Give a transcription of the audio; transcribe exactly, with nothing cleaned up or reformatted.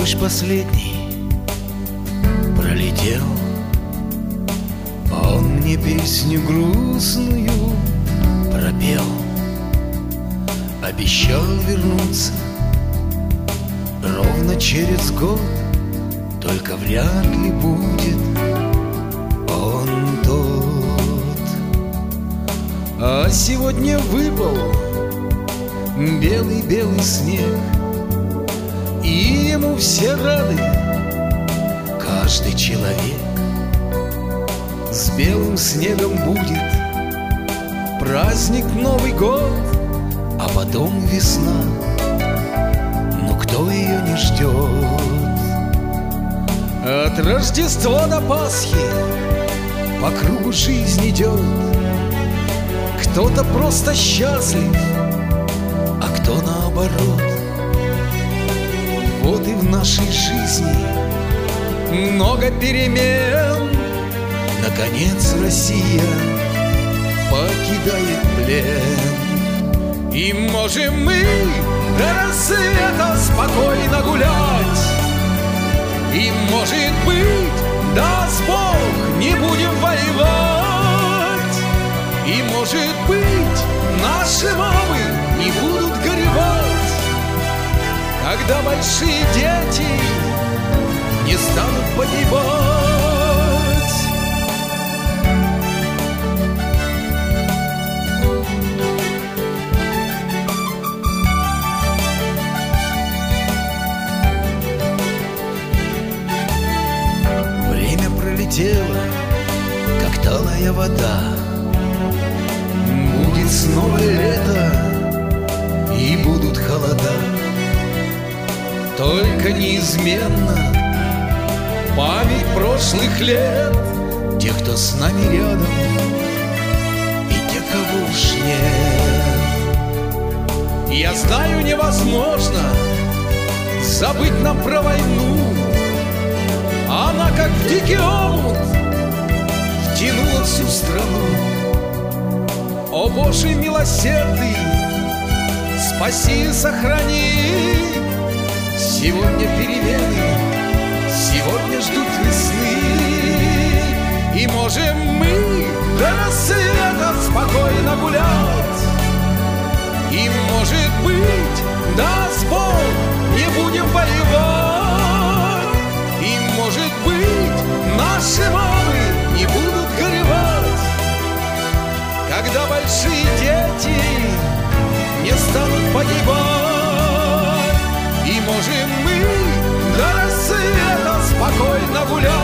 дождь последний пролетел, а он мне песню грустную пропел. Обещал вернуться ровно через год, только вряд ли будет он тот. А сегодня выпал белый-белый снег, и ему все рады, каждый человек. С белым снегом будет праздник Новый год, а потом весна, но кто ее не ждет? От Рождества до Пасхи по кругу жизнь идет. Кто-то просто счастлив, а кто наоборот. Вот и в нашей жизни много перемен. Наконец Россия покидает плен. И можем мы до рассвета спокойно гулять. И может быть, даст Бог, не будем воевать. И может быть, наши мамы не будут горевать, когда большие дети не станут погибать. Время пролетело, как талая вода. Будет снова лето, и будут холода. Только неизменно память прошлых лет, тех, кто с нами рядом, и тех, кого уж нет. Я знаю, невозможно забыть нам про войну. Она, как в дикий омут, втянула всю страну. О Боже милосердный, спаси и сохрани. Сегодня перемены, сегодня ждут весны. И можем мы до рассвета спокойно гулять. И может быть, даст Бог, не будем воевать. И может быть, наши мамы не будут горевать, когда большие дети не станут погибать. И можем мы до рассвета спокойно гулять.